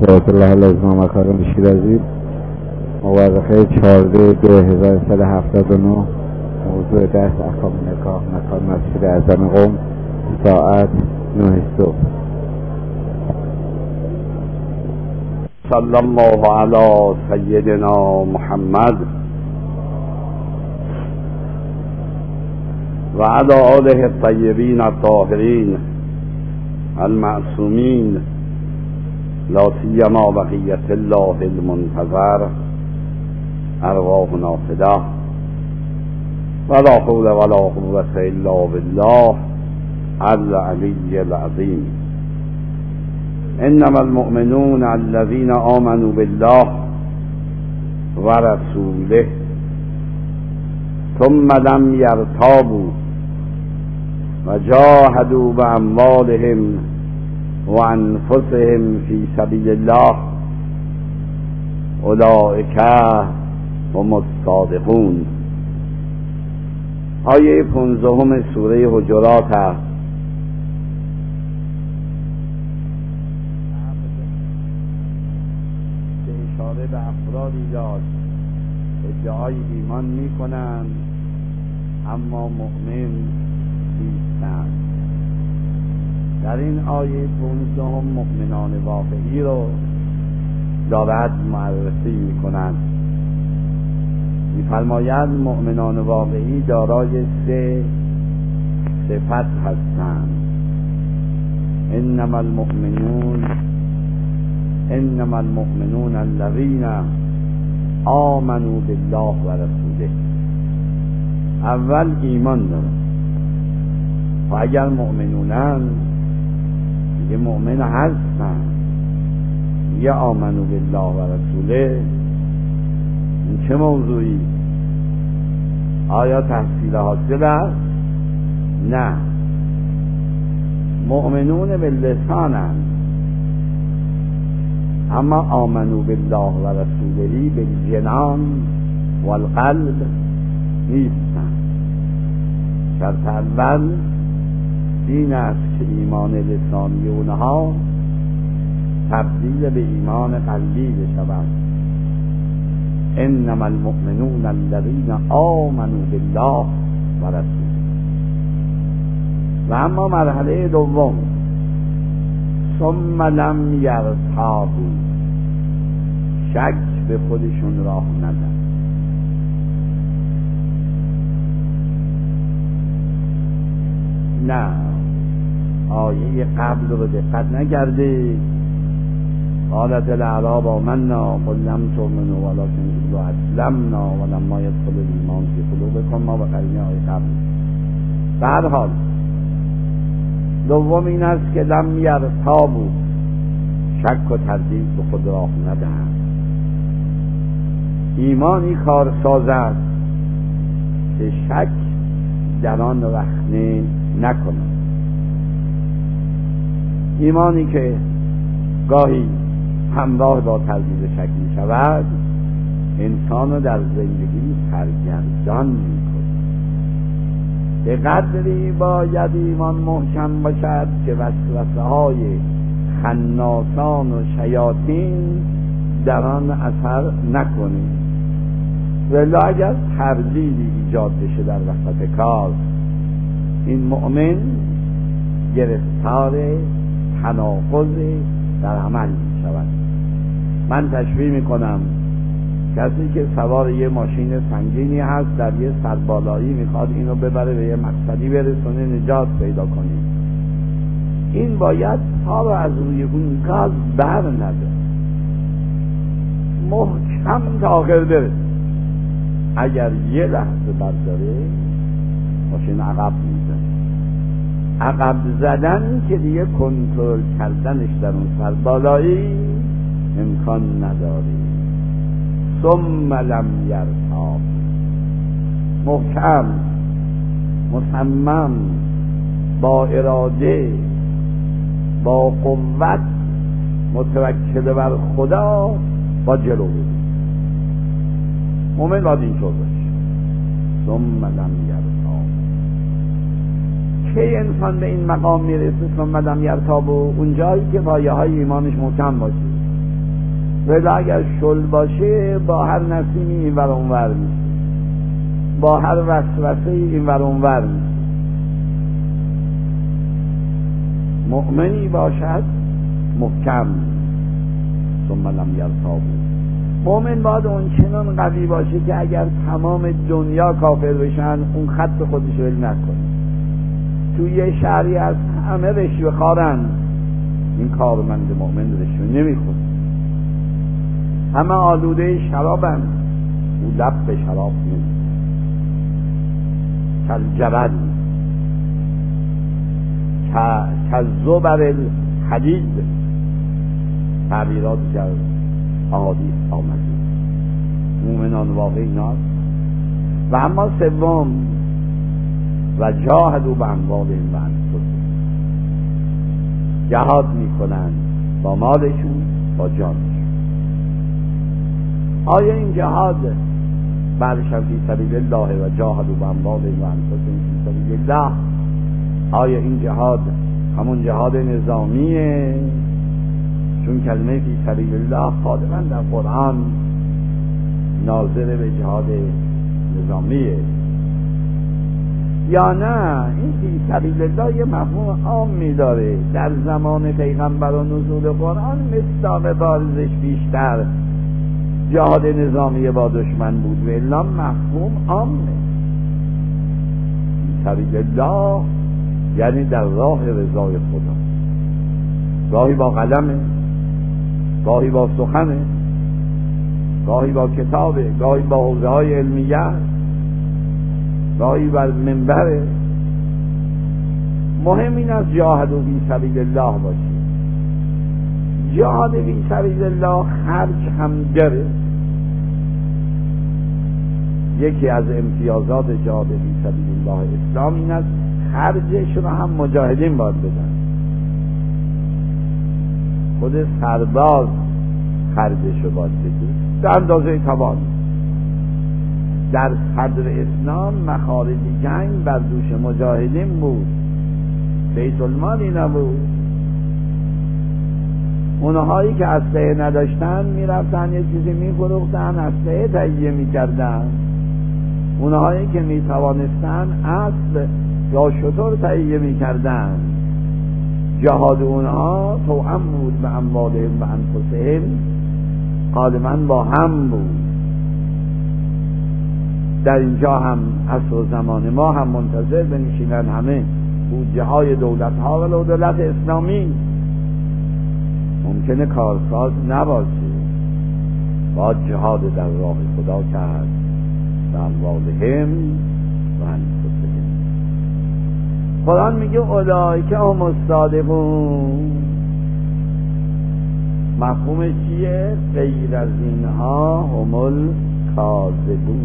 بیت الله العظیم مکارم شیرازی، مورخه 14/2/1379. موضوع درس احکام نکاح مکان مسجد اعظم قم، ساعت 9 صبح. صلی الله علی سیدنا محمد و علی آله الطیبین الطاهرین المعصومین، لا سیما بقیت الله المنتظر، ارواحنا فدا، ولا حول ولا قوة الا بالله العلی العظیم. انما المؤمنون الذين آمنوا بالله ورسوله ثم لم يرتابوا وجاهدوا بأموالهم وأنفسهم في سبيل الله اولئک هم الصادقون. آیه 15 سوره حجرات است. که اشاره به افرادی داشت ادعای ایمان می کنند اما مؤمن نیستند. در این آیه 15 مؤمنان واقعی رو دارد معرفی می کنند. می فرماید مؤمنان واقعی دارای 3 صفت هستند. انما المؤمنون الذين آمنوا بالله و رسوله. اول ایمان دارند و اگر مؤمنونن یه مؤمن هستن، یه آمنو بالله و رسوله. این چه موضوعی؟ آیا تحصیل حاصل است؟ نه، مؤمنون باللسانند اما آمنو بالله و رسوله بالجنان والقلب نیستند. شرط اول این است که ایمان لسانی اونها تبدیل به ایمان قلبی بشود. انما المؤمنون الذين آمنوا بالله و رسوله. و اما مرحله دوم، ثم لم یرتابوا، شک به خودشون راه ندن. نه، آیه قبل رو دقت نکرده. قالت الاعراب آمنا قل لم تؤمنوا ولكن قولوا اسلمنا ولما يدخل الايمان في قلوبكم. ما به قرینه آیه قبل. به هر حال دوم این است که لم یرتابوا، شک و تردید به خود راه ندهند. ایمانی کارساز است که شک در آن رخنه نکند. ایمانی که گاهی همراه با تردید شک می شود انسان رو در زندگی سرگردان می کند. به قدری باید ایمان محکم باشد که وسوسه های خناسان و شیاطین در آن اثر نکنه. ولی اگر تردیدی ایجاد بشه در وسط کار، این مؤمن گرفتار تناقض در عمل می شود. من تشبیه می کنم کسی که سوار یه ماشین سنگینی هست، در یه سربالایی میخواد اینو ببره به یه مقصدی برسونه، نجات پیدا کنه. این باید پا رو از روی اون گاز بر نده، محکم تا آخر بره. اگر یه لحظه برداره ماشین عقب میزنه. عقب زدن که دیگه کنترل کردنش در اون سربالایی امکان نداره. ثم لم یرتاب، محکم مصمم با اراده با قوت متوکل بر خدا با جلو بده. مومن باید اینطور باشه. ثم لم یرتاب. کی انسان به این مقام میرسه ثم لم یرتاب؟ و اونجایی که پایه های ایمانش محکم باشه. ولی اگر شل باشه با هر نسیمی این ور اون ور میشه، با هر وسوسه این ور اون ور میشه. مؤمنی باشد محکم ثم لم یرتاب. مؤمن باید اون چنان قوی باشه که اگر تمام دنیا کافر بشن اون خط خودش ول نکنه. توی یه شهری از همه رشوه خارن، این کارمند مؤمن رشوه نمیخوره. همه آلوده شرابن، او لب به شراب نمیخوره. کالجبل کالزبر الحدید، تعبیرات در احادیث آمده. مومنان واقعی ناست. و اما سوم و جاهدوا باموالهم و انفسهم، جهاد میکنند با مالشون با جانشون. آیا این جهاد بعدش هم فی سبیل الله و جاهدوا باموالهم و انفسهم فی سبیل الله، آیا این جهاد همون جهاد نظامیه؟ چون کلمه فی سبیل الله غالبا در قرآن ناظر به جهاد نظامیه، یا نه این فی سبیل الله یه مفهوم عامی داره؟ در زمان پیغمبر و نزول قرآن مصداق بارزش بیشتر جهاد نظامی با دشمن بود و الا مفهوم عامه. فی سبیل الله یعنی در راه رضای خدا، گاهی با قلمه، گاهی با سخنه، گاهی با کتابه، گاهی با حوزه های علمیه، گاهی بر منبره. مهم این است جاهد و فی سبیل الله باشه. جهاد فی سبیل الله خرج هم داره. یکی از امتیازات جهاد فی سبیل الله اسلام این است خرجش رو هم مجاهدین باید بدن. خود سرباز خرجش رو باید بده در اندازه توان. در صدر اسلام مخارج جنگ بر دوش مجاهدین بود، بیت المالی نبود. اونهایی که اسلحه نداشتن میرفتن یه چیزی میفروختن، اسلحه تهیه میکردن. اونهایی که میتوانستن اسب یا شتر تهیه میکردن. جهاد اونها توأم بود به اموالهم و انفسهم، غالبا با هم بود. در اینجا هم عصر و زمان ما هم منتظر بنشینن همه بودجه های دولت ها و دولت اسلامی. ممکنه کارساز نباشه، باید جهاد در راه خدا کرد و اموالهم و انفسهم. قرآن میگه اولئک هم الصادقون. مفهوم چیه؟ غیر از اینها هم الکاذبون.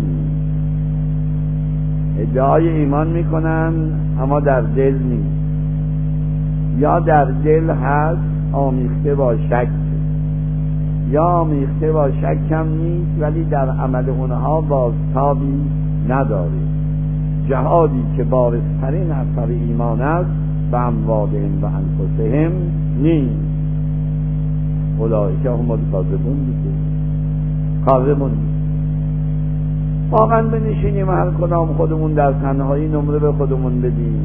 ادعای ایمان میکنن اما در دل نیست، یا در دل هست آمیخته با شک، یا آمیخته با شک هم نیست ولی در عمل اونها بازتابی نداره. جهادی که بارزترین اثر ایمان است به اموالهم و انفسهم نیست. اولئک هم الکاذبون دیگه، کاذبون. واقعا بنشینیم هر کدام خودمون در تنهایی نمره به خودمون بدیم.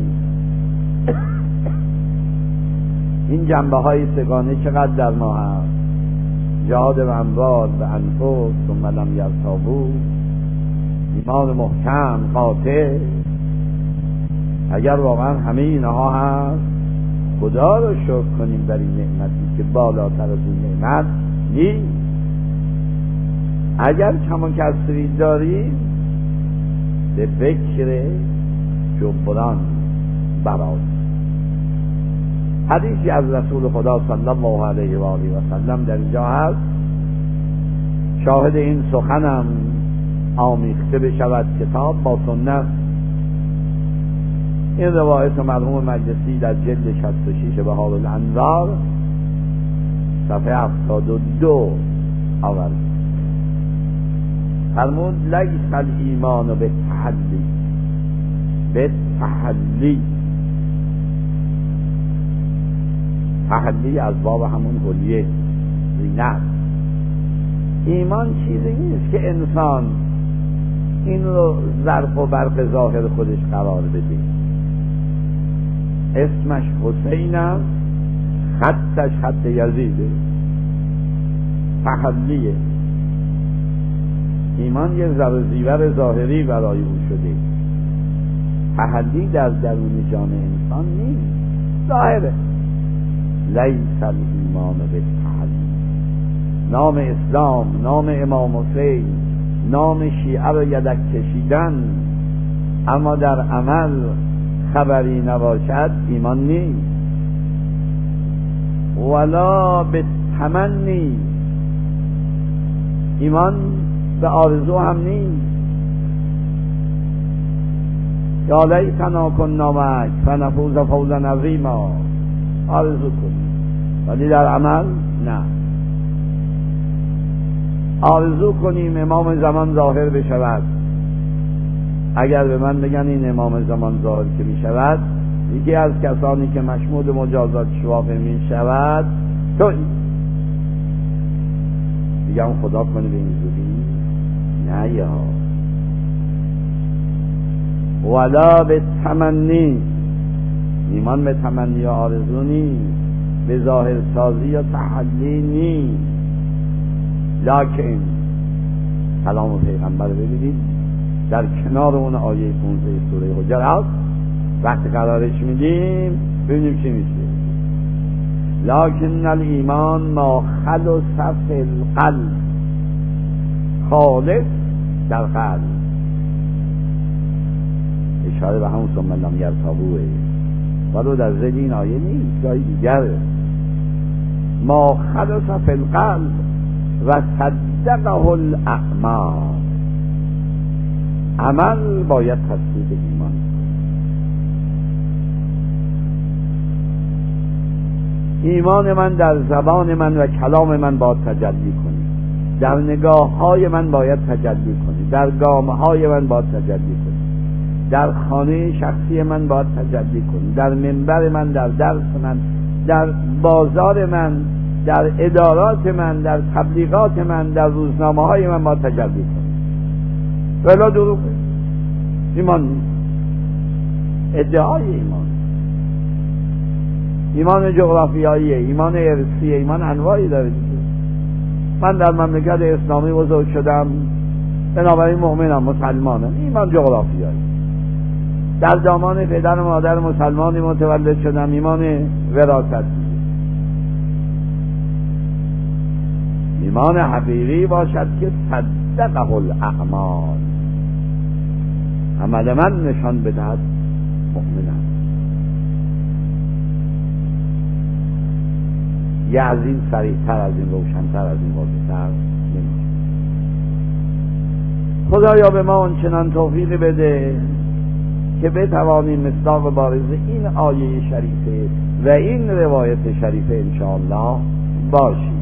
این جنبه های سگانه چقدر در ما هست؟ جهاد و اموال و انفس ثم لم یرتابوا، ایمان محکم قاطع. اگر واقعا همه اینها هست خدا رو شکر کنیم بر این نعمتی که بالاتر از این نعمت نیست. اگر کم و کسری داریم به فکر جبران برای. حدیثی از رسول خدا صلی الله علیه و آله و سلم در اینجا هست، شاهد این سخنم آمیخته بشود کتاب با سنت. این روایت مرحوم مجلسی در جلد 66 بهار الانوار صفحه 72 آورد. فرمود لیس الایمان به تحلی، به تحلی. تحلی از باب همون حلیه، زینت. ایمان چیزی نیست که انسان این رو زرق و برق ظاهر خودش قرار بده. اسمش حسین است، خطش خط یزیده، تحلیه. ایمان یه زر و زیور ظاهری برای او شده، تحلی در درون جان انسان نیست، ظاهره. لیس الایمان بالتحلی. نام اسلام، نام امام حسین، نام شیعه رو یدک کشیدن اما در عمل خبری نباشد ایمان نیست. ولا به تمنی، ایمان به آرزو هم نیست. یا لیتنا کنا معک فنفوز فوزا عظیما، آرزو کنی ولی در عمل نه. آرزو کنیم امام زمان ظاهر بشود. اگر به من بگن این امام زمان ظاهر که می شود، یکی از کسانی که مشمول مجازات شوافه می شود توی، دیگه اون خدا کنه به این زودی نه. یا ولا به تمنی، ایمان به تمنی یا آرزو نیست، به ظاهر سازی یا تحلی نیست. لکن کلام پیغمبر ببینید در کنار اون آیه 15 سوره حجرات وقتی قرارش میدیم ببینیم چی میشه. لکن الایمان ما خلص فی القلب، خالص در قلب. اشاره به همون ثم لم یرتابوه، ولو در ذهن این آیه نیست، جای دیگره. ما خلص فی القلب و صدقه الاعمال، عمل باید تصدیق ایمان. ایمان من در زبان من و کلام من باید تجلی کنی، در نگاه های من باید تجلی کنی، در گامه های من باید تجلی کنی، در خانه شخصی من باید تجلی کنی، در منبر من، در درس من، در بازار من، در ادارات من، در تبلیغات من، در روزنامه های من باید تجلی کنی. ولا دروغ ایمان نیست، ادعای ایمان، ایمان جغرافیاییه، ایمان ارثیه، ایمان انواعی داره. من در مملکت اسلامی بزرگ شدم بنابراین مؤمنم، مسلمانم، ایمان جغرافیایی. در دامان پدر و مادر مسلمانی متولد شدم، ایمان وراثتی. ایمان حقیقی باشد که صدقه الاعمال، عمل من نشان بدهد مؤمنم. یه از این صریح‌تر، از این روشن‌تر، از این واضح‌تر نمیشه. خدایا به ما آنچنان توفیق بده که بتوانیم مصداق بارز این آیه شریفه و این روایت شریفه انشاءالله باشیم.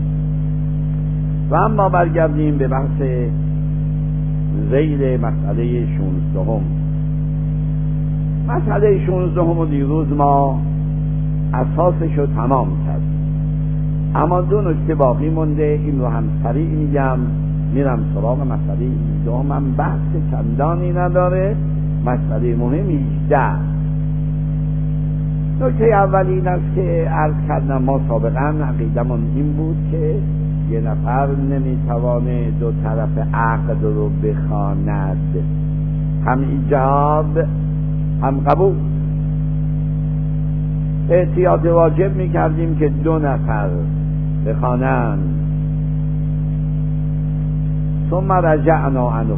و اما برگردیم به بحث ذیل مسئله 16. مسئله 16 و دیروز ما اساسش رو تمام کرد، اما دو نکته باقی مونده. این رو هم سریع میگم، میرم سراغ مسئله 18. من بحث چندانی نداره، مسئله مهم 18. نکته اول این است که عرض کردم ما سابقا عقیدمون این بود که یه نفر نمیتوانه دو طرف عقد رو بخواند، هم ایجاب هم قبول. احتیاط واجب میکردیم که دو نفر بخوانند. ثم رجعنا عنه.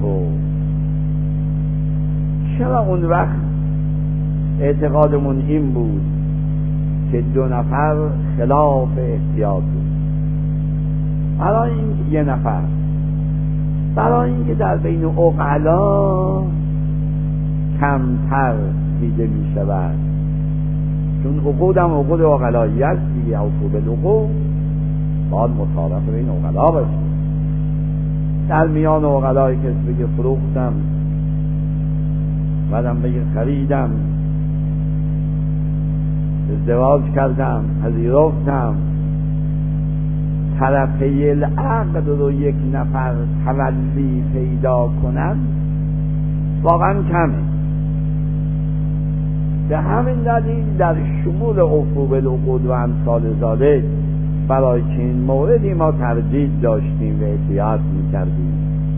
چرا اون وقت اعتقادمون این بود که دو نفر خلاف احتیاط بود؟ برای این یه نفر، برای اینکه در بین عقلا کمتر دیده می شود، چون عقود هم عقود عقلایی است دیگه. اوفوا بالعقود، باید مصارف بین عقلا باشه. در میان عقلای کسی بگه فروختم، بعدم بگه خریدم، ازدواج کردم، پذیرفتم، طرفه العقد رو یک نفر تولی پیدا کنن واقعا کمه. به همین دلیل در شمول عقوبه العقود و امثال ذالک برای چنین موردی ما تردید داشتیم و احتیاط میکردیم،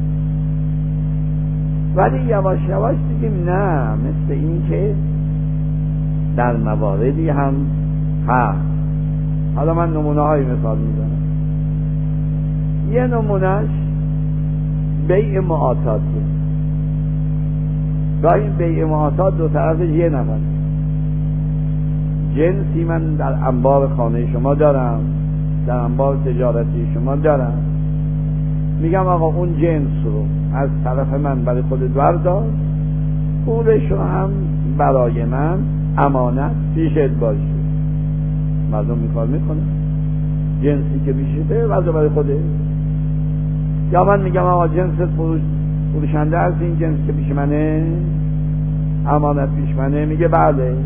ولی یواش یواش دیدیم نه، مثل این که در مواردی هم هست. حالا من نمونه های مثال میزنم. یه نمونهش بیع معاطات. گاهی بیع معاطات دو طرفش یه نفر، جنسی من در انبار خانه شما دارم، در انبار تجارتی شما دارم، میگم آقا اون جنس رو از طرف من برای خودت بردار، پولش رو هم برای من امانت پیشت باشه. مردم میکار میکنه، جنسی که پیشته وضع برای خوده. یا من میگم آقا جنست فروشنده هست، این جنس که پیش منه امانت پیش منه، میگه بله.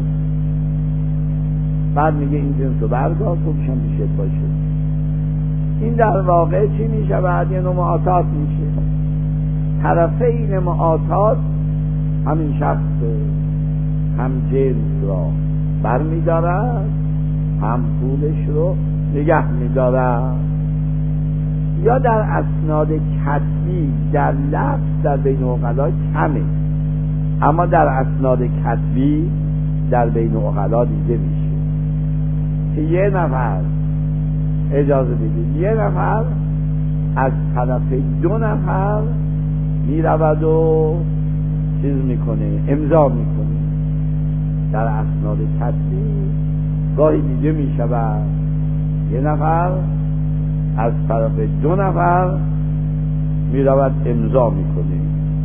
بعد میگه این جنس رو بردار، پولش هم پیشت باشه. این در واقع چی میشه؟ بعد یه نوع معاطات میشه. طرفین معاطات همین شخص هم جنس را برمیدارد هم پولش رو نگه میدارد. یا در اسناد کتبی در لفظ در بین عقلا کمه، اما در اسناد کتبی در بین عقلا دیده میشه که یه نفر، اجازه بدید، یه نفر از طرف دو نفر میرود و چیز میکنه، امضا میکنه. در اسناد کتبی گاهی دیده میشود یه نفر از طرف دو نفر میرود امضا میکنه.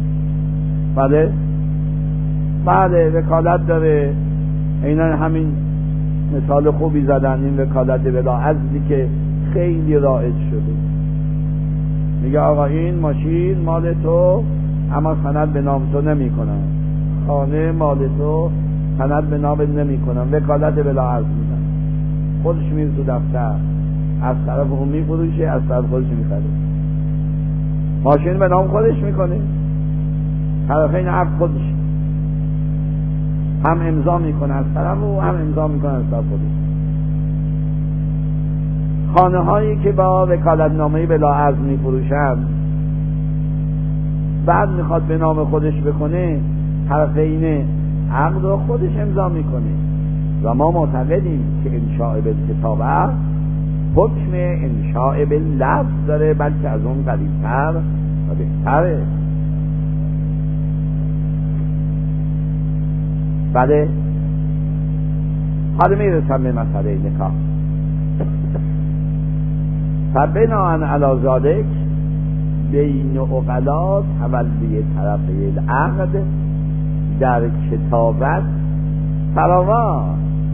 بله وکالت داره. اینا همین مثال خوبی زدن، این وکالت بلا عزلی که خیلی رایج شده. میگه آقا این ماشین مال تو اما سند به نام تو نمی کنن، خانه مال تو سند به نام نمی کنن، وکالت بلا عزل میدن. خودش میره تو دفتر، از طرف اون میفروشه، از طرف خودش میخره. ماشین به نام خودش میکنه، طرفین عقد خودش هم امضا میکنه از طرف و هم امضا میکنه از طرف خودش. خانه هایی که با وکالت نامه بلا عزل میفروشن، بعد میخواد به نام خودش بکنه، طرفین عقد رو خودش امضا میکنه. و ما معتقدیم که انشاء بالکتابه حکم انشاء باللفظ داره، بلکه از اون قریب‌تر و بهتره. بله، حالا میرسم به مسئله نکاح. فبناء علی ذلک بین عقلا تولی طرفی العقد در کتابت فراوان،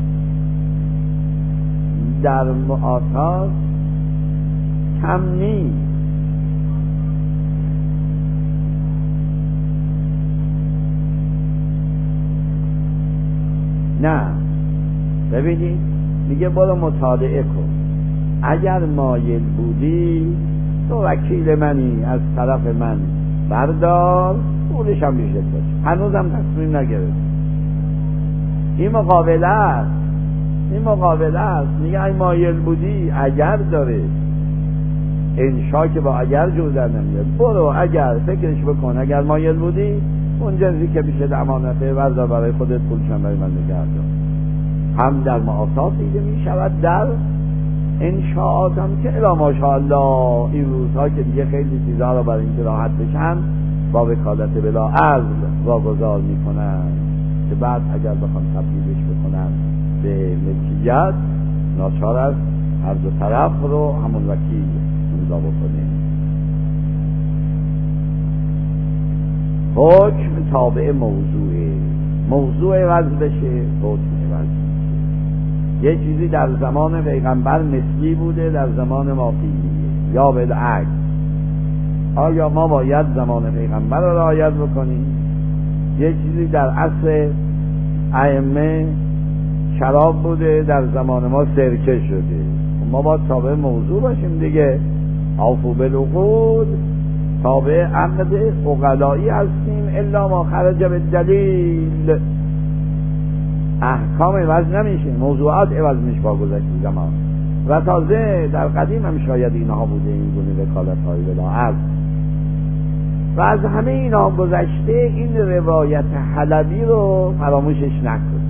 در معاطات کم نیست. نه ببینید، میگه برو مطالعه کن، اگر مایل بودی تو وکیل منی، از طرف من بردار، پولش هم بیشت باشه. هنوزم تصمیم نگرفت. این مقابله است. میگه ای مایل بودی، اگر داره انشا که با اگر جور در نمیاد، برو اگر فکرش بکن، اگر مایل بودی اون جنسی که بیشت امانته بردار برای خودت، پولش هم برای من نگه دار. هم در معاصات دیده می شود، در انشاءات هم که الا ماشاءالله این روزها که دیگه خیلی چیزها را برای اینکه راحت بشن با وکالت بلا عزل واگذار میکنن که بعد اگر بخوام تبدیلش بکنن به ملکیت، ناچار است هر دو طرف رو همون وکیل امضا بکنه. حکم تابع موضوع وضع بشه، حکم وضع بشه. یه چیزی در زمان پیغمبر مثلی بوده، در زمان ما فیلیه یا بالعکس. آیا ما باید زمان پیغمبر رو رعایت بکنیم؟ یه چیزی در عصر ائمه شراب بوده، در زمان ما سرکه شده. ما باید تابع موضوع باشیم دیگه. عفو بالعقود، تابع عقد عقلایی هستیم. الا ما خرج بالدلیل، احکام عوض نمیشه، موضوعات عوض میشه با گذشت زمان. و تازه در قدیم هم شاید اینها بوده این گونه وکالت های بلاعت. و از همه اینا گذشته این روایت حلبی رو فراموشش نکن.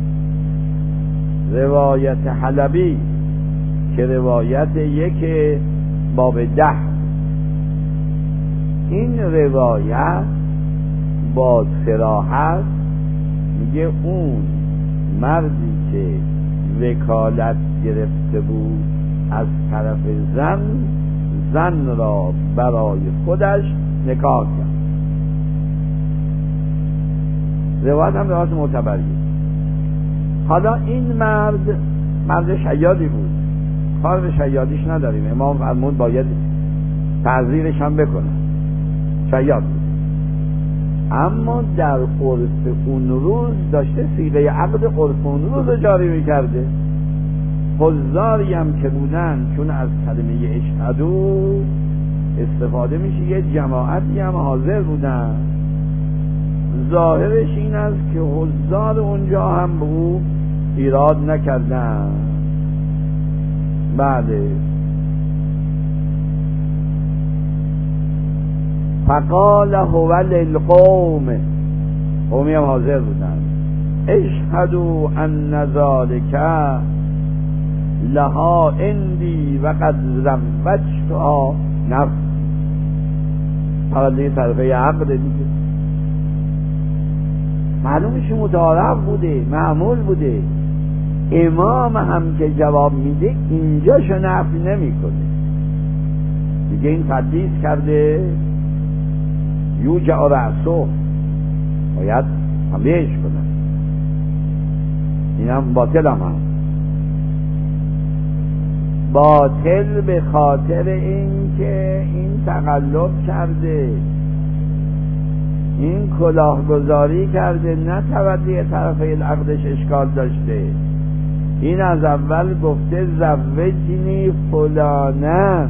روایت حلبی که روایت یک باب 10، این روایت با صراحت میگه اون مردی که وکالت گرفته بود از طرف زن را برای خودش نکاح کرد. روایت هم روایت معتبریه. حالا این مرد شیادی بود، کار به شیادیش نداریم، امام فرمود باید تعذیرش هم بکنه، شیاد بود. اما در عرف اون روز داشته صیغه عقد عرف اون روز رو جاری میکرده. حضاری هم که بودن چون از کلمه اشهدو استفاده میشه، یه جماعتی هم حاضر بودن. ظاهرش این است که حضار اونجا هم به او ایراد نکردن. بله، فقال هو للقوم، قومی هم حاضر بودن، اشهدوا ان ذلک لها عندی و قد زوجتها نفس. حالا طرفه عقد دیگه معلومش متعارف بوده، معمول بوده. امام هم که جواب میده اینجاشو نفی نمیکنه، میگه این تدلیس کرده، یوجع رأسه، باید حملهش کنن. این هم باطل هم باطل به خاطر این که این تقلب کرده، این کلاهگذاری کرده، نه توجه طرف العقدش اشکال داشته. این از اول گفته زوجنی فلانن،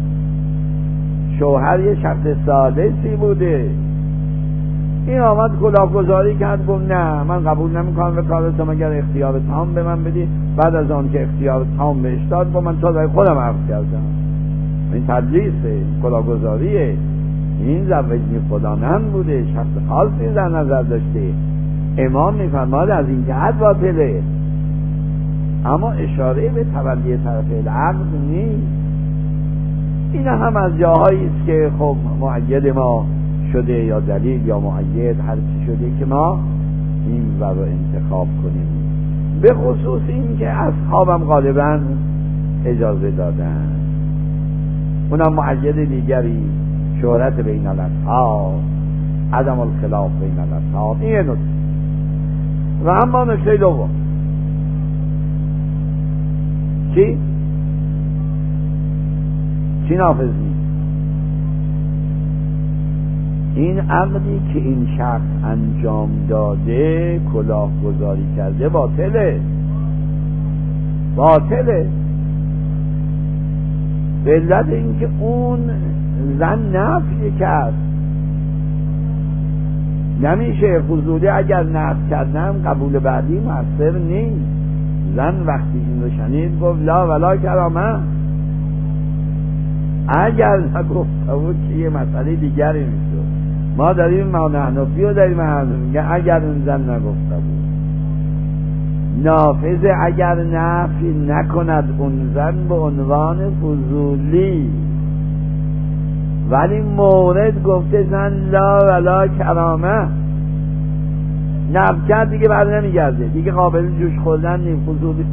شوهر یه شخص ثالثی بوده. این آمد کلاهگذاری کرد، گفت نه من قبول نمیکنم وکالت مگر اختیار تام به من بدی. بعد از آن که اختیار تام بهش داد، گفت من تا برای خودم عقد کردم. این تدلیسه، کلاهگذاریه. این زوجنی فلانن بوده، شخص خاصی در نظر داشته. امام میفرماد از این جهت باطله، اما اشاره به تولی طرف العقد نیست. این هم از جاهایی است که خب مؤید ما شده، یا دلیل یا مؤید هر چی شده که ما این رو انتخاب کنیم. به خصوص این که اصحابم غالبا اجازه دادن. اونم مؤید دیگری، شهرت بین الاصحاب، عدم الخلاف بین الاصحاب. این نکته. و اما نکته دوم چی نافذ نیست؟ این عقدی که این شخص انجام داده، کلاهگذاری کرده، باطله. به علت اینکه اون زن نفی کرد. نمیشه فضولی اگر نفی کردم قبول بعدی مؤثر نیست. زن وقتی این رو شنید گفت لا ولا کرامه. اگر نگفته بود که یه مسئله دیگری میشد. ما داریم نحنفی رو داریم میگه اگر اون زن نگفته بود. نافذ اگر نفی نکند اون زن به عنوان فضولی، ولی مورد گفته زن لا ولا کرامه، نفی کرد دیگه بر نمیگرده، دیگه قابل جوش خوردن نیم، فضولی.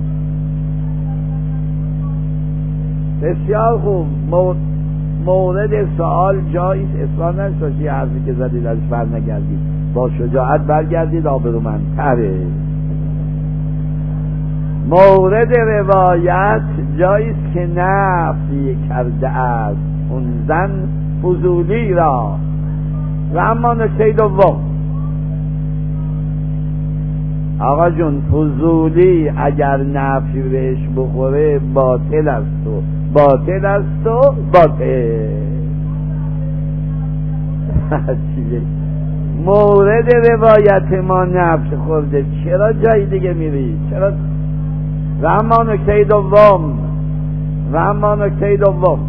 بسیار خوب. مورد سوال جاییست، اصلا نشد یه حرفی که زدید ازش بر نگردید، با شجاعت برگردید، آبرومندتره. مورد روایت جاییست که نفی کرده است اون زن فضولی را. و اما نکته دوم، آقا جون فضولی اگر نفی بهش بخوره باطل است و باطل است و باطل. مورد روایت ما نفی خورده، چرا جای دیگه میری؟ چرا؟ و اما نکته دوم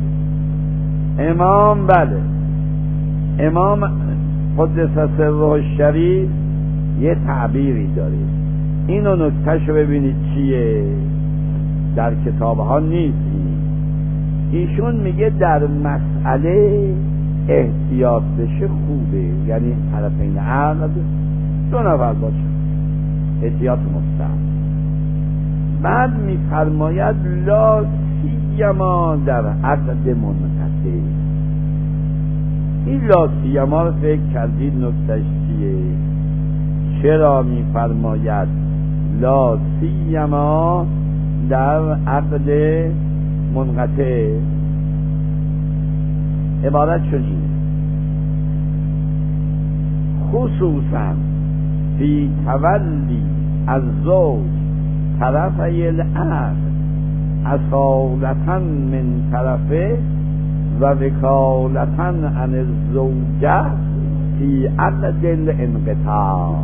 امام، بله امام قدس سره الشریف یه تعبیری داره، اینو نکتهشو ببینید چیه، در کتاب ها نیست. ایشون میگه در مسئله احتیاط بشه خوبه، یعنی طرفین عقد دو نفر باشه، احتیاط مستحب. بعد میفرماید لا سیما در عقد منقطع. این لا سیما رو فکر کردید نکتهش چیه؟ چرا میفرماید لا سیما در عقد منقطع؟ عبارت شدید خصوصا فی تولی از زوج طرفی العقد اصالتا من طرفه و وکالتا عن الزوجه فی عقد الانقطاع.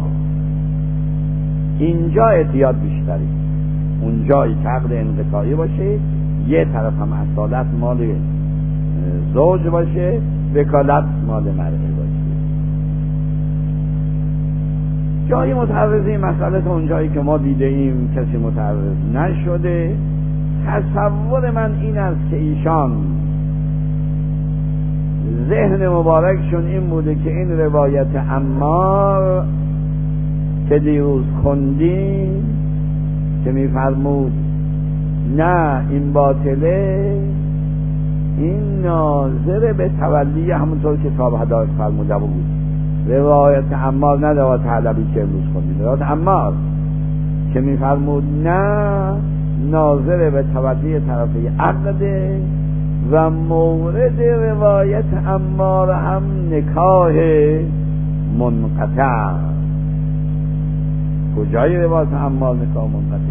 اینجا احتیاط بیشتری، اونجایی که عقد انقطاعی باشه یه طرف هم اصالت مال زوج باشه، وکالت مال مرئه باشه. جایی متعرضی مسئله تا اونجایی که ما دیده ایم کسی متعرض نشده. تصور من این است که ایشان ذهن مبارکشون این بوده که این روایت عمار که دیروز خوندیم که میفرمود نه این باطله، این ناظر به تولی همونطور که صاحب هدایت فرموده بود. روایت عمار نه روایت علوی که امروز خوندیم، روایت عمار که میفرمود نه ناظر به تولی طرفی عقده و مورد روایت عمار هم نکاح منقطع. کجای روایت عمار نکاح منقطع؟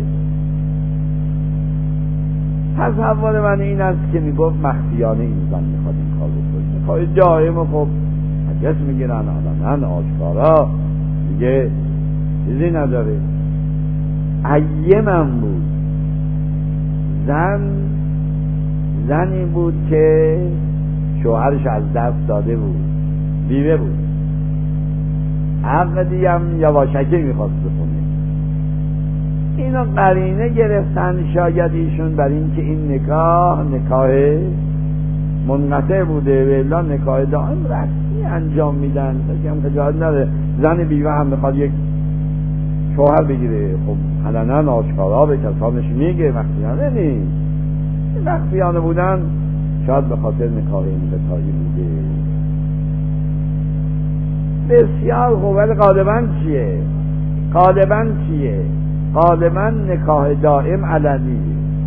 تصور من این است که میگفت مخفیانه این زن میخواد این کار بکنه، نکاح دائم. خب حجت میگیرن علنا آشکارا دیگه چیزی نداره. ایمن بود، زنی بود که شوهرش از دست داده بود، بیوه بود، عقدی هم یواشکی میخواست بکنه. اینو قرینه گرفتن شاید ایشون بر این که این نکاح منقطع بوده، و الا نکاح دائم رسمی انجام میدن که هم خجالت نداره. زن بیوه هم میخواد یک شوهر بگیره، خب علنا آشکارا به کسانش میگه، مخفیانه نیست. مخفیانه بودن شاید به خاطر نکاح انقطاعی بوده. بسیار خوب، ولی غالبا چیه؟ غالبا نکاح دائم علنی.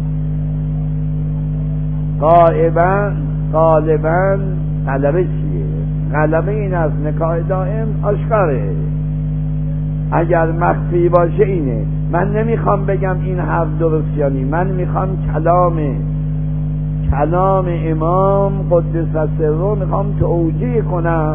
غالبا غلبه چیه؟ غلبه این از نکاح دائم آشکاره. اگر مخفی باشه اینه. من نمیخوام بگم این حرف درست یا نی، من میخوام کلام امام قدس سره میخوام توجیه کنم،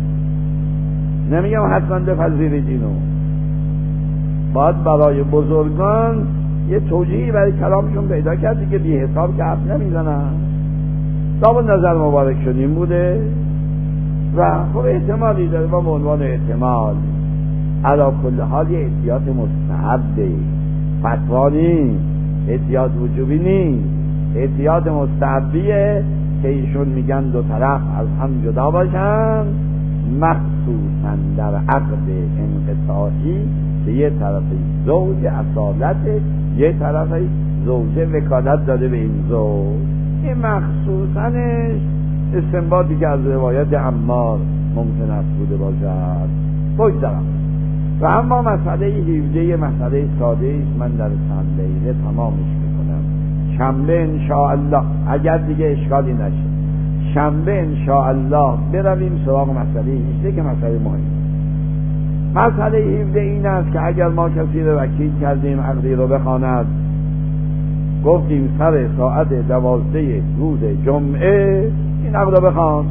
نمیگم حتما بپذیرید اینو. باید برای بزرگان یه توجیهی برای کلامشون پیدا کرد دیگه، بی حساب که حرف نمیزنن. دابون نظر مبارک شدیم بوده و خب احتمالی داره با عنوان احتمال. علا کل حال یه احتیاط مستحبه، فتوا نیست، احتیاط وجوبی نیست، احتیاط مستحبیه که ایشون میگن دو طرف از هم جدا باشن، مخصوصا در عقد انقطاعی به یه طرف زوج اصالت، یه طرف زوجه وکالت داده به این زوج. این مخصوصنش استنباطی که از روایت عمار ممکن است بوده باشد. بگذارم و اما مسئله 17 مسئله ساده است، من در چند دقیقه تمامش میکنم. شنبه انشاءالله اگر دیگه اشکالی نشه، شنبه انشاءالله برویم سراغ مسئله 18 که مسئله مهمه. مسئله 17 این است که اگر ما کسی رو وکیل کردیم عقدی رو بخواند، گفتیم سر ساعت 12 روز جمعه این عقد رو بخوان،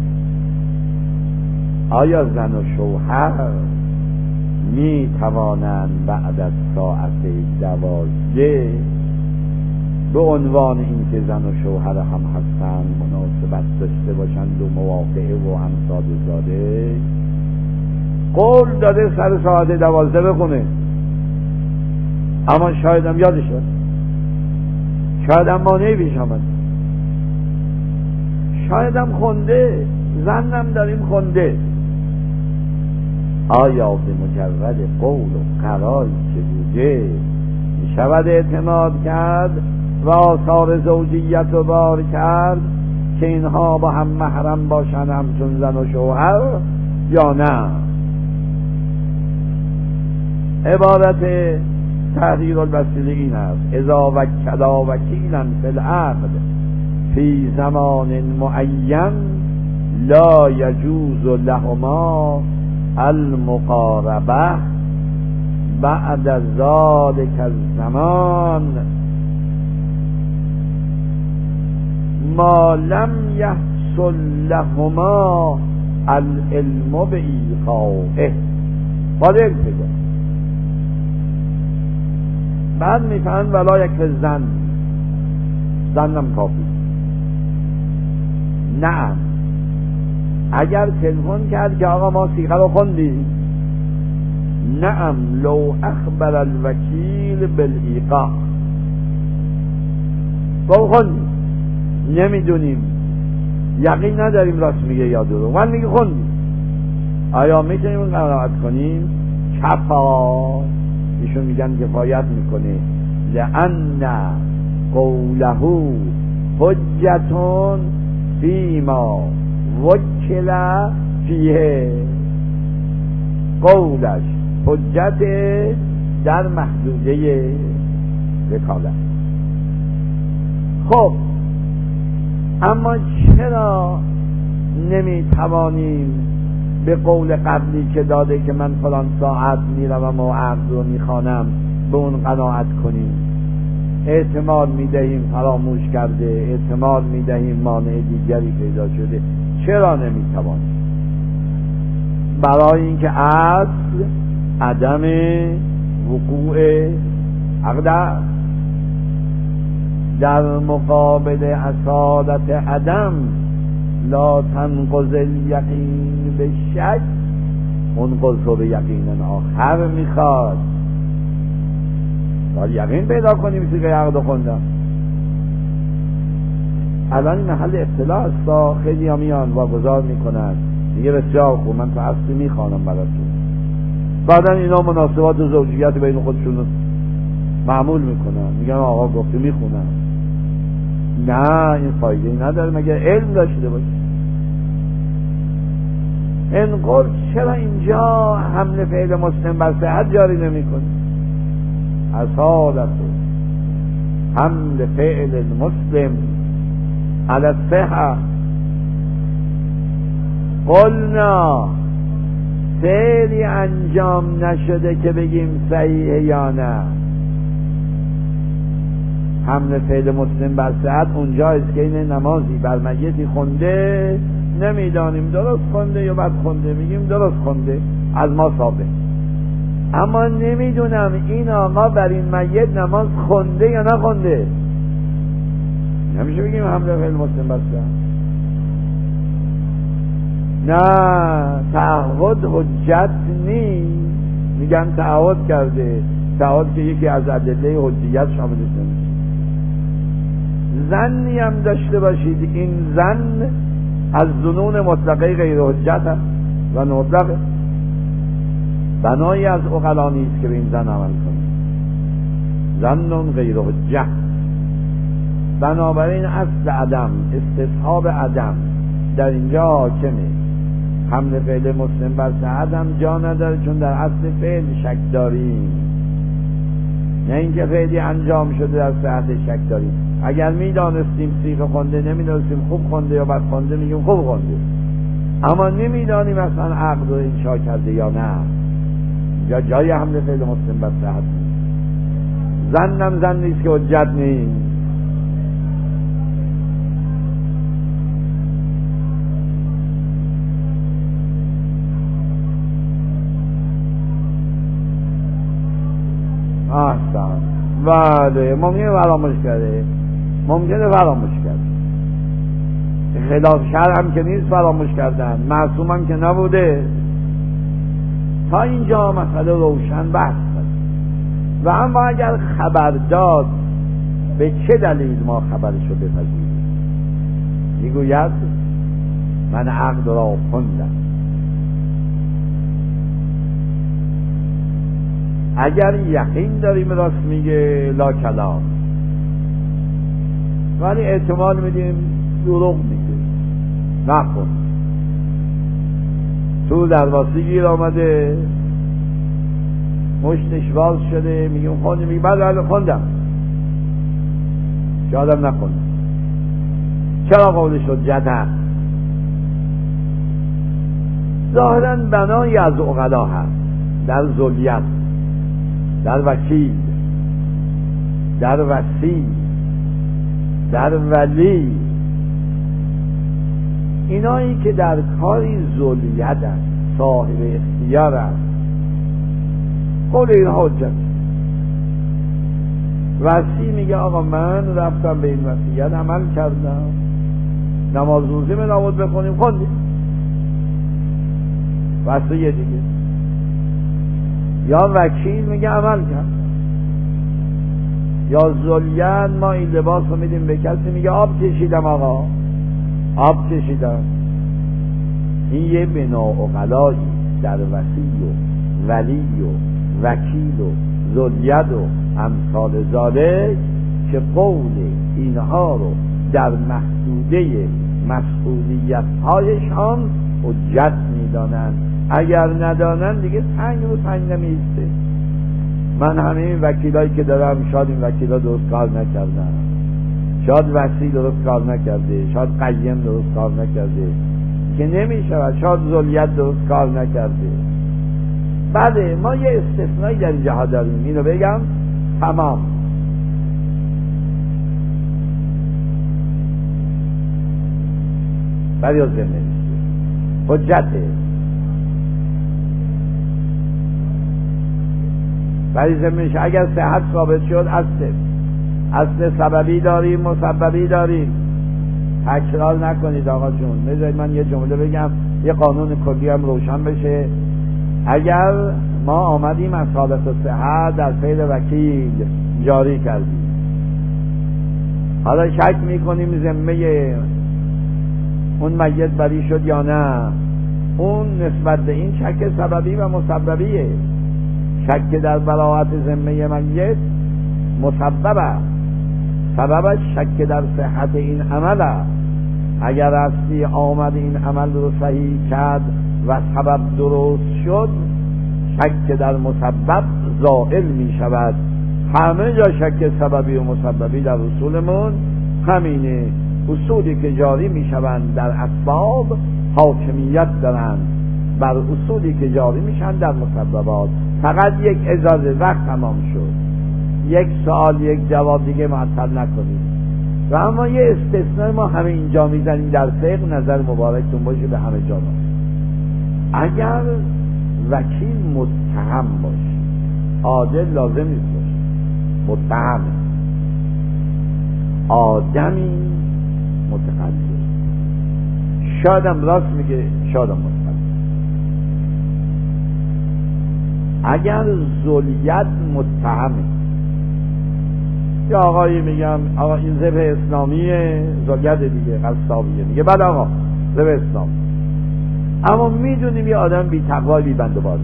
آیا زن و شوهر می توانند بعد از ساعت 12 به عنوان اینکه زن و شوهر هم هستند مناسبت داشته باشند و موافقه و همساد زاده، قول داده سر ساعت 12 بخونه، اما شاید هم یادش شد، شاید هم مانعی پیش آمد، شاید هم خونده، زنم داریم خونده، آیا به مجرد قول و قراری که بوده می شود اعتماد کرد و آثار زوجیت رو بار کرد که اینها با هم محرم باشن همچون زن و شوهر یا نه؟ عبارت تحریر الوسیله این است: اذا وکلا وکیلا فی العقد فی زمان معین لا یجوز لهما المقاربه بعد ذلك الزمان ما لم يحصل لهما العلم بإيقاعه. باید بگم بعد میفهمن ولا یک زنم کافی. نه، اگر تلفن کرد که آقا ما سیغه رو خوندیم، نعم لو اخبر الوکیل بالایقاع، خوندیم نمیدونیم، یقین نداریم راست میگه یا دروغ، من میگه خوندیم، آیا میتونیم اون قناعت کنیم؟ کفا، ایشون میگن کفایت میکنه، لأن قوله حجتون فیما وکل فیه، قولش حجت در محدوده وکالت. خب اما چرا نمیتوانیم به قول قبلی که داده که من فلان ساعت میروم و عقد رو میخوانم به اون قناعت کنیم؟ احتمال میدهیم فراموش کرده، احتمال میدهیم مانع دیگری پیدا شده، چرا نمیتوانیم؟ برای اینکه اصل عدم وقوع عقد در مقابل اصالت عدم لا تنقض الیقین به شک، منقض به یقین آخر میخواد. باید یقین پیدا کنیم که عقد خوندم. الان محل ابتلاء است، خیلی ها میان واگذار میکنن، میگه بسیار خوب من تو اصلی میخوانم براتون، بعدا اینا مناسبات زوجیت بین خودشون معمول میکنن، میگن آقا گفته میخونم. نه، این فایده ای نداره مگر علم داشته باشه. این قول چرا اینجا حمل فعل مسلم بر صحت جاری نمی کنی؟ اصالت حمل فعل مسلم علی الصحه. قلنا فعلی انجام نشده که بگیم صحیحه یا نه. حمل فعل مسلم بر صحت اونجایست که این نمازی بر میتی خونده، نمیدانیم درست خونده یا بد خونده، میگیم درست خونده از ما ثابت، اما نمیدونم این آقا بر این میت نماز خونده یا نخونده. نمیشه بگیم حمل فعل مسلم بر صحت. نه، تعهد حجت نیست. میگن تعهد کرده، تعهد که یکی از ادله حجیت شاملش نمیشه. زنی هم داشته باشید، این زن از ظنون مطلقه غیر حجت هست و مطلقه، بنایی از عقلا نیست که به این زن عمل کنه، زنون غیر حجت. بنابراین اصل عدم، استصحاب عدم در اینجا حاکمه. حمل فعل مسلم بر صحت هم جا نداره، چون در اصل فعل شک داریم، نه اینکه فعلی انجام شده در صحت شک داریم. اگر میدانستیم صیغه خونده، نمیدانستیم خوب خونده یا بد خونده، میگیم خوب خونده، اما نمیدانیم اصلا عقد رو انشا کرده یا نه. اینجا جای حمل فعل مسلم بر صحت نیست. زنم زن نیست که حجت نیست. احسن. بله ممکنه فراموش کرده، ممکنه فراموش کرده، خلاف شرع هم که نیست فراموش کردن، معصوم هم که نبوده. تا اینجا مسئله روشن بحث کرد. و اما اگر خبر داد به چه دلیل ما خبرشو بپذیریم؟ میگوید من عقد را خوندم. اگر یقین داریم راست میگه لا کلام، ولی احتمال میدیم دروغ میگه نخون. تو دروازه گیر آمده، مشتش باز شده، میگیم خوندی؟ میگه بله خوندم. شایدم نخوندم. چرا قولش حجت هست؟ ظاهرا بنایی از عقلا هست، در ذلیت، در وکیل، در وصی، در ولی، اینایی که در کاری ذلیت هست، صاحب اختیار هست، قول این حجت. وصی میگه آقا من رفتم به این وصیت عمل کردم، نماز روزه من نبود بخونیم، خوندیم. وصی دیگه. یا وکیل میگه عمل کرد. یا ذلیت، ما این لباس رو میدیم به کسی، میگه آب کشیدم آقا، آب کشیدم. این یه بنا عقلایی در وصی و ولی و وکیل و ذلیت و امثال ذالک که قول اینها رو در محدوده مسئولیت هایشان حجت میدانند. اگر ندانند دیگه سنگ رو سنگ نمیسته. من همه این وکیلایی که دارم، شاید این وکیلا درست کار نکردن، شاید وصی درست کار نکرده، شاید قیم درست کار نکرده که نمیشود، شاید ذلیت درست کار نکرده. بله ما یه استثنایی در اینجا داریم، اینو بگم تمام. بلی از ذهن حجته، ولی ضمنش اگر صحت ثابت شد اصل سببی داریم، مسببی داریم. تکرار نکنید آقا جون. بذارید من یه جمله بگم، یه قانون کلی هم روشن بشه. اگر ما آمدیم از حالت صحت در فعل وکیل جاری کردیم، حالا شک میکنیم ذمه اون میت بری شد یا نه، اون نسبت به این شک سببی و مسببیه. شک در براءت ذمه میت مسببه، سببش شک در صحت این عمله. اگر اصلی آمد این عمل رو صحیح کرد و سبب درست شد، شک در مسبب زائل می شود. همه جا شک سببی و مسببی در اصولمون همینه. اصولی که جاری می شوند در اسباب حاکمیت دارند بر اصولی که جاری میشن در مسببات. فقط یک اجازه، وقت تمام شد، یک سوال یک جواب دیگه معطل نکنید. و اما یه استثناء ما همه اینجا میزنیم در فقه، نظر مبارکتون باشه به همه جا. اگر وکیل متهم باشه، عادل لازم نیست باشه، متهم آدمی متقلب، شادم راست میگه، شادم متقلب. اگر ذلیت متهمه، یا آقایی میگم آقا این ذبح اسلامیه، ذلیت دیگه قصابیه، میگه بله آقا ذبح اسلامی، اما میدونیم یه آدم بی تقوی بی بند و باری،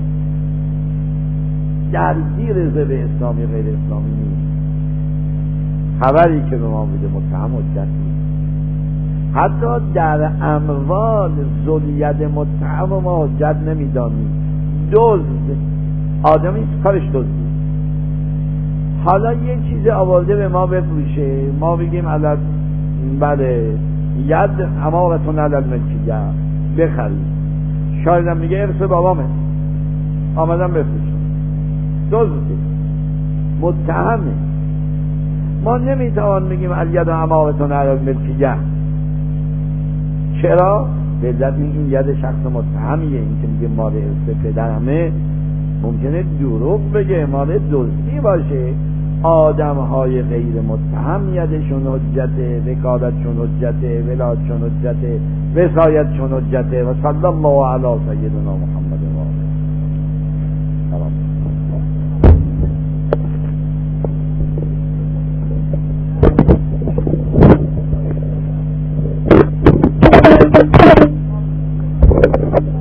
درگیر ذبح اسلامی غیر اسلامی نیست، خبری که به ما میده متهم حجت نیست. حتی در اموال ذلیت متهم ما حجت نمیدانیم. دزد آدمی کارش دزدی، حالا یه چیز آورده به ما بفروشه، ما بگیم علت بله ید امارتون علت ملکیه بخرید، شایدم میگه ارث بابامه، آمدم بفروشه. دزده، متهمه. ما نمیتوان بگیم الید امامتون علی ملکیه. چرا؟ به علت این ید شخص متهمیه. این که میگه مال ارث پدرمه ممکنه دروغ بگه، مال دزدی باشه. آدم های غیر متهم یدشون حجته، وکالتشون حجته، ولایتشون حجته، وصایتشون حجته. و صلی الله علی سیدنا محمد و آله. سلام.